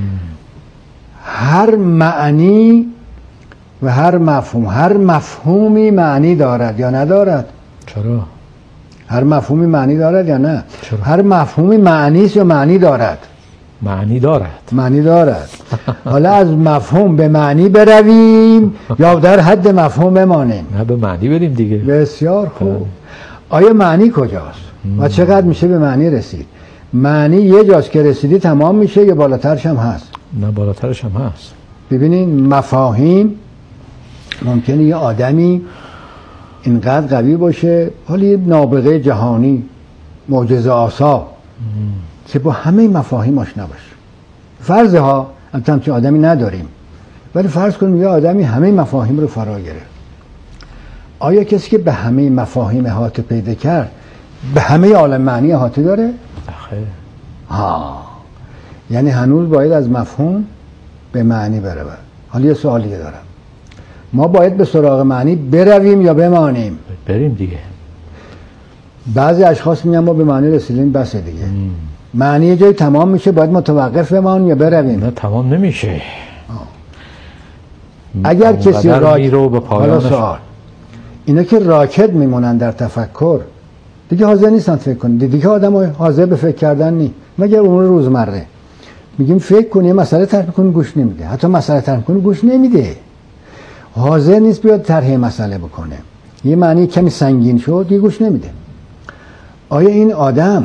هر معنی و هر مفهوم، هر مفهومی معنی دارد یا ندارد؟ چرا؟ هر مفهومی معنی دارد یا نه؟ چرا؟ هر مفهومی معنی است یا معنی دارد؟ معنی دارد. معنی دارد. حالا از مفهوم به معنی برویم یا در حد مفهوم بمانیم؟ نه به معنی بریم دیگه. بسیار خوب. آیا معنی کجاست و چقدر میشه به معنی رسید؟ معنی یه جاست که رسیدی تمام میشه یا بالاترش هم هست؟ نه بالاترش هم هست. ببینین مفاهیم ممکنه یه آدمی اینقدر قوی باشه، حالا یه نابغه جهانی معجزه آسا که با همه مفاهیم آشنا باشه. فرض ها همچنین آدمی نداریم، ولی فرض کنیم یه آدمی همه مفاهیم رو فرا گرفت. آیا کسی که به همه مفاهیم احاطه پیدا کرد به همه عالم معنی احاطه داره؟ آخه ها، یعنی هنوز باید از مفهوم به معنی برود. حالا یه سوالی دارم، ما باید به سراغ معنی برویم یا بمانیم؟ بریم دیگه. بعضی اشخاص میگن ما به معنی رسیدیم بس دیگه. ام. معنی یه جایی تمام میشه باید متوقف بمانیم یا برویم؟ نه تمام نمیشه. آه. اگر کسی راکت به پایانش سوال اینا که راکت میمونن در تفکر دیگه حاضر نیستن فکر کنن، دیگه آدم حاضر به فکر کردن نی. مگر امور روزمره میگیم فکر کنی مسئله طرح کنی گوش نمیده، حتی مسئله طرح کنی گوش نمیده، حاضر نیست بیاد طرح مسئله بکنه. یه معنی کمی سنگین شد دیگه گوش نمیده. آیا این آدم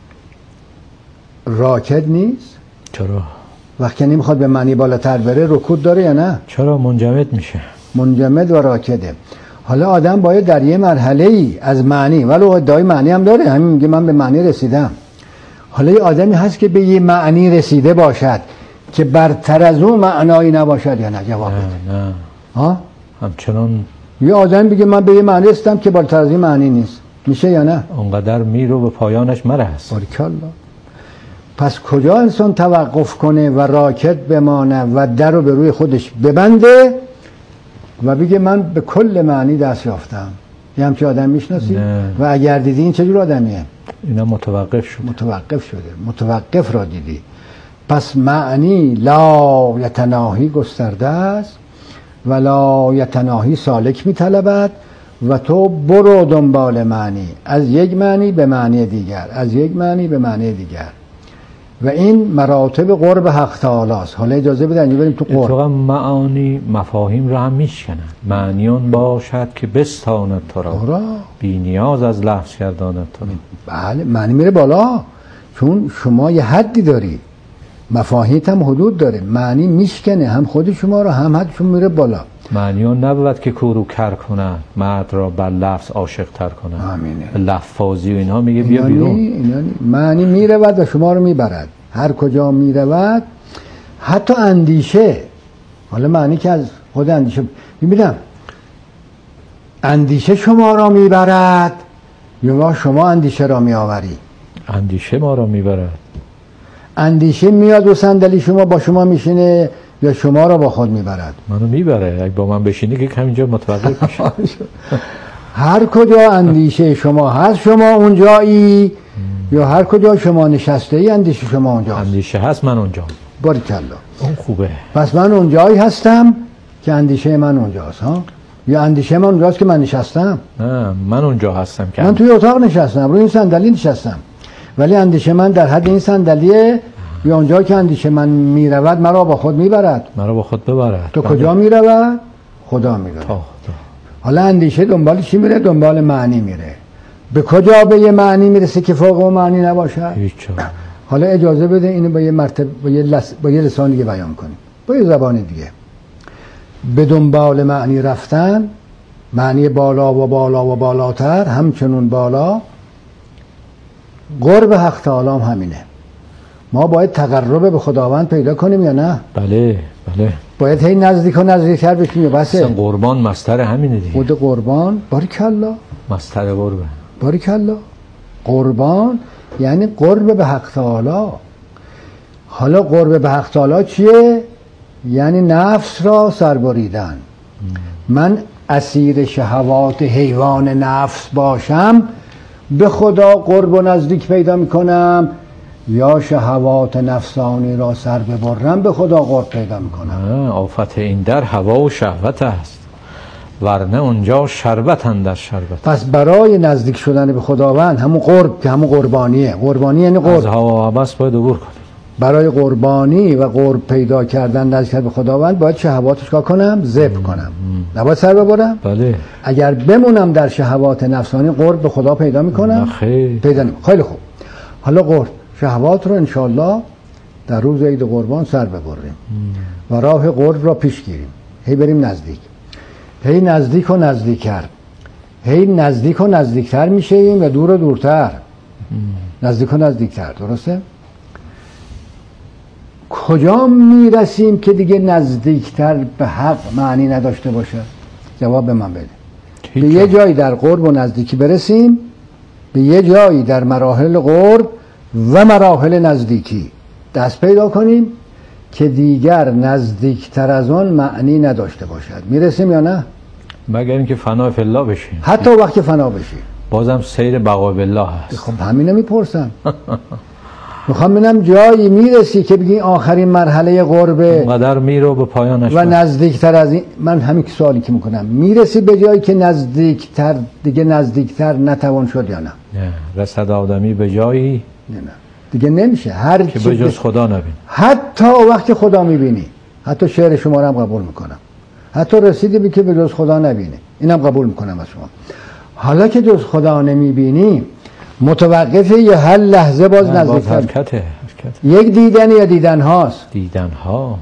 راکت نیست؟ چرا؟ وقتی نمیخواد به معنی بالاتر بره رکود داره یا نه؟ چرا منجمد میشه؟ منجمد و راکده. حالا آدم باید در یه مرحله ای از معنی، ولو ادعای معنی هم داره، همین میگه من به معنی رسیدم. حالا یه آدمی هست که به یه معنی رسیده باشد که برتر از اون معنایی نباشد یا نه؟ جواب بده. نه نه ها؟ همچنان یه آدم بگه من به یه معنی رسیدم که برتر از این معنی نیست، میشه یا نه؟ اونقدر میرو به پایانش مرس. باریکالله. پس کجا انسان توقف کنه و راکت بمانه و در رو به روی خودش ببنده و بگه من به کل معنی دست یافتم؟ یه همچه آدم میشناسی؟ و اگر دیدی این چجور آدمیه؟ اینا متوقف شده. متوقف شده. متوقف را دیدی. پس معنی لا یتناهی گسترده است و لا یتناهی سالک میطلبد و تو برو دنبال معنی، از یک معنی به معنی دیگر، از یک معنی به معنی دیگر، و این مراتب قرب حق تعالی است. حالا اجازه بدن بریم تو قرب. اتفاقا معانی مفاهیم را هم میشکنن. معنیون باشد که بستاند تو را، بی نیاز از لفظ گرداند تو را. بله معنی میره بالا، چون شما یه حدی داری، مفاهیم هم حدود داره. معنی میشکنه هم خود شما رو هم حدشون میره بالا. معنیون نبود که کورو کر کنن، مرد را بر لفظ عاشق تر کنن. آمینه. لفاظی و اینها میگه بیا بیرون. اینا نی. معنی میرود و شما رو میبرد هر کجا میرود. حتی اندیشه، حالا معنی که از خود اندیشه میبینم، اندیشه شما را میبرد یا شما اندیشه را میآوری؟ اندیشه ما را میبرد. اندیشه میاد و صندلی شما با شما میشینه یا شما را با خود میبرد؟ منو میبره. اگه با من بشینی که همینجا متوقف میشه. هر کجا اندیشه شما هست شما اونجایی، یا هر کجا شما نشسته ای اندیشه شما اونجاست. اندیشه هست من اونجا. باریکلا. اون خوبه. پس من اونجایی هستم که اندیشه من اونجاست ها، یا اندیشه من اونجاست که من نشستم؟ نه من اونجا هستم که من توی اتاق نشستم، روی این صندلی نشستم، ولی اندیشه من در حد این صندلیه یا اونجا که اندیشه من میرود مرا با خود میبرد؟ مرا با خود ببرد. تو کجا میرود؟ خدا میرود. حالا اندیشه دنبال چی میره؟ دنبال معنی میره. به کجا به یه معنی میرسه که فوق اون معنی نباشه؟ هیچ. حالا اجازه بده اینو با یه مرتبه با یه, لس... با یه لسان دیگه بیان کنیم، با یه زبان دیگه. به دنبال معنی رفتن، معنی بالا و بالا و بالاتر، همچنون بالا، قرب حق تعالی هم همینه. ما باید تقرب به خداوند پیدا کنیم یا نه؟ بله بله. باید هی نزدیک و نزدیکتر بشیم یا بسه؟ اصلا قربان مستر همینه دیگه. خود قربان باریکالله. مستر قربه. باریکالله. قربان یعنی قرب به حق تعالی. حالا قرب به حق تعالی چیه؟ یعنی نفس را سربریدن. من اسیر شهوات حیوان نفس باشم به خدا قرب و نزدیک پیدا میکنم، یا شهوات نفسانی را سر ببرم به خدا قرب پیدا میکنم؟ آفت این در هوا و شهوت است، ورنه اونجا شربت اندر شربت. پس برای نزدیک شدن به خداوند همون قرب که همون قربانیه. قربانی یعنی قرب. از هوا و هوس باید عبور کنیم. برای قربانی و قرب پیدا کردن نزدیک به خداوند باید شهواتش کار کنم ذبح کنم، نباید سر ببرم. بله. اگر بمونم در شهوات نفسانی قرب به خدا پیدا میکنم؟ خیلی پیدا نمی. خیلی خوب. حالا قرب شهوات رو انشالله در روز عید قربان سر ببریم و راه قرب را پیش گیریم، هی بریم نزدیک، هی نزدیک و نزدیکتر، هی نزدیک و نزدیکتر میشیم و دور و دورتر، نزدیک و نزدیکتر. درسته؟ کجا میرسیم که دیگه نزدیکتر به حق معنی نداشته باشه؟ جواب به من بده. به یه جایی در قرب و نزدیکی برسیم، به یه جایی در مراحل قرب و مراحل نزدیکی دست پیدا کنیم که دیگر نزدیکتر از آن معنی نداشته باشد. میرسیم یا نه؟ مگر اینکه فنا فی الله بشیم. حتی وقتی فنا بشیم بازم سیر بقا بالله هست. خب همینو میپرسم. میخوام ببینم جایی میرسی که بگی آخرین مرحله قربه اونقدر میرو به پایانش و نزدیکتر از این. من همین سوالی که میکنم، میرسی به جایی که نزدیکتر دیگه نزدیکتر نتوان شد یا نه؟ نه. رسد آدمی به جایی نه نه دیگه نمیشه هر که به جز خدا نبین. حتی وقتی خدا میبینی، حتی شعر شما رو هم قبول میکنم، حتی رسیدی به که به جز خدا نبینی، اینم قبول میکنم از شما. حالا که جز خدا نمیبینی متوقفه یا هر لحظه باز نزدیکتر؟ حرکته. یک دیدن یا دیدن هاست؟ دیدن هاست.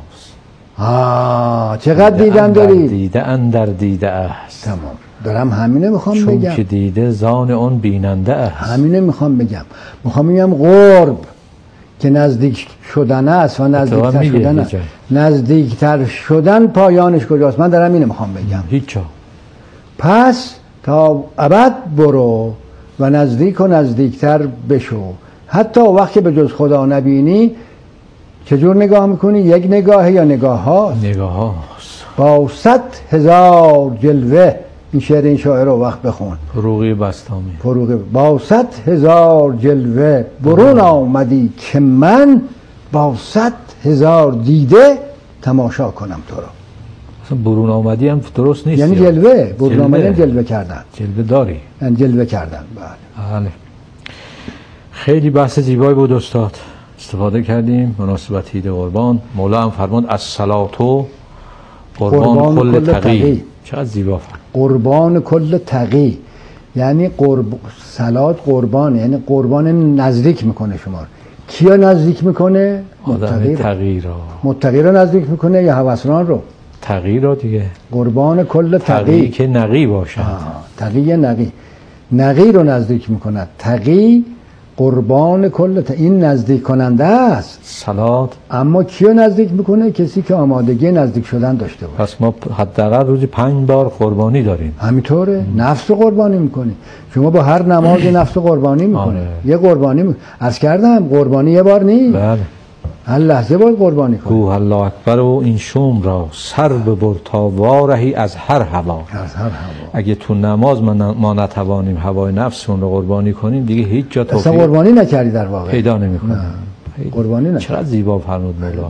آه چقدر دیدن داری؟ دیده اندر دیده است. تمام. دارم همینه میخوام چون بگم. چون که دیده زان اون بیننده است. همینه میخوام بگم. میخوام بگم قرب که نزدیک شدن است و نزدیکتر شدن است. نزدیکتر شدن پایانش کجاست؟ من دارم اینه میخوام بگم. هیچ جا. پس تا ابد برو و نزدیک و نزدیکتر بشو، حتی وقتی به جز خدا نبینی. چجور نگاه میکنی؟ یک نگاه یا نگاه ها؟ نگاه هاست. با صد هزار جلوه. این شعر این شاعر رو وقت بخون. فروغی بستامی. فروغی. با صد هزار جلوه برون آمدی که من با صد هزار دیده تماشا کنم تو رو. اصلا برون آمدی هم درست نیست. یعنی جلوه. برون آمدی هم جلوه کردن. جلوه داری. یعنی جلوه کردن. بله. بله. خیلی بحث زیبایی بود استاد. استفاده کردیم مناسبت عید قربان. مولا هم فرمود الصلاتو قربان, قربان کل تقی. چقدر زیبا فرمود. قربان کل تقی یعنی قرب صلات قربان، یعنی قربان نزدیک میکنه شما. کیا نزدیک میکنه؟ متقی تقی رو. متقی رو نزدیک میکنه یا هوسران رو؟ تقی رو دیگه. قربان کل تقی. تقی که نقی باشد. تقی نقی. نقی رو نزدیک میکنه. تقی قربان کل ت... این نزدیک کننده است صلات. اما کیو نزدیک میکنه؟ کسی که آمادگی نزدیک شدن داشته باشه. پس ما حداقل روزی پنج بار قربانی داریم. همینطوره. ام. نفس رو قربانی میکنی. شما با هر نماز نفس رو قربانی میکنی. یه قربانی می... عرض کردم قربانی یه بار نیست. بله. هر لحظه باید قربانی کنی. گو الله اکبر و این شوم را سر ببر تا وارهی از هر هوا. از هر هوا. اگه تو نماز ما نتوانیم هوای نفسمون رو قربانی کنیم دیگه هیچ جا توفیق اصلا قربانی نکردی در واقع. پیدا نمی‌کنیم. قربانی نکردی. چقدر زیبا فرمود مولا.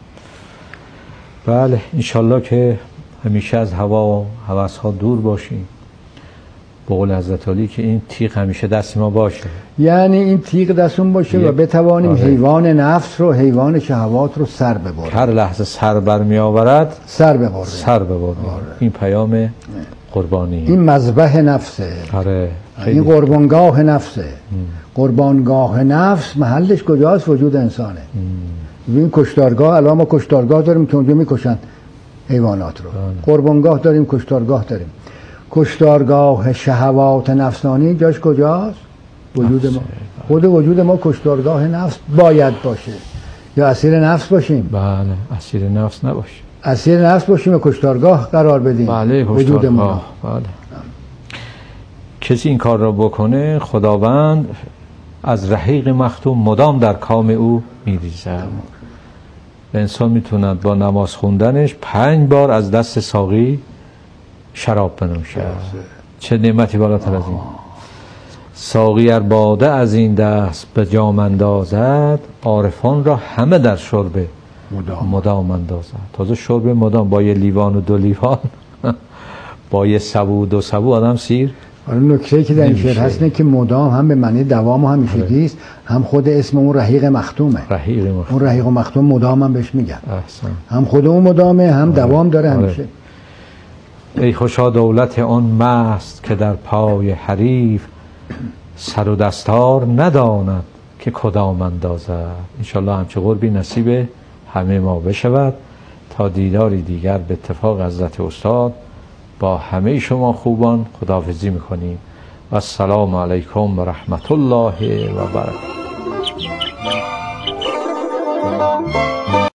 بله انشالله که همیشه از هوا و هوس ها دور باشیم. به قول حضرت علی که این تیغ همیشه دست ما باشه. یعنی این تیغ دستون باشه و بتوانیم آره. حیوان نفس رو، حیوان شهوات رو سر ببریم. هر لحظه سر برمی آورد سر ببریم. سر ببریم. آره. این پیام نه. قربانی. این مذبح نفسه. آره. این قربانگاه نفسه. ام. قربانگاه نفس محلش کجاست؟ وجود انسانه. این کشتارگاه، الان ما کشتارگاه داریم که اونجا میکشن حیوانات رو. آره. قربانگاه داریم، کشتارگاه داریم. کشتارگاه شهوات نفسانی جاش کجاست؟ وجود ما. خود وجود ما کشتارگاه نفس باید باشه. یا اسیر نفس باشیم؟ بله اسیر نفس نباشیم. اسیر نفس باشیم و کشتارگاه قرار بدیم. بله وجود ما. بله. کسی این کار را بکنه خداوند از رحیق مختوم مدام در کام او میریزد. انسان میتوند با نماز خوندنش پنج بار از دست ساقی شراب بنوشد. چه نعمتی بالاتر از این. ساقی ار باده از این دست به جام اندازد عارفان را همه در شرب مدام, مدام اندازد. تازه شرب مدام با یه لیوان و دو لیوان با یه سبو و دو سبو آدم سیر حالا نکته که در این شعر هست نه که مدام هم به معنی دوام و همیشگی است، هم خود اسم اون رحیق مختومه. رحیق مختوم. اون رحیق مختوم مدام هم بهش میگن. احسن. هم خود اون مدامه، هم آره. دوام داره همیشه. آره. ای خوشا دولت آن مست که در پای حریف سر و دستار نداند که کدام اندازد. انشالله همچه قربی نصیب همه ما بشود. تا دیداری دیگر به اتفاق حضرت استاد با همه شما خوبان خداحافظی میکنیم و السلام علیکم و رحمت الله و برکاته.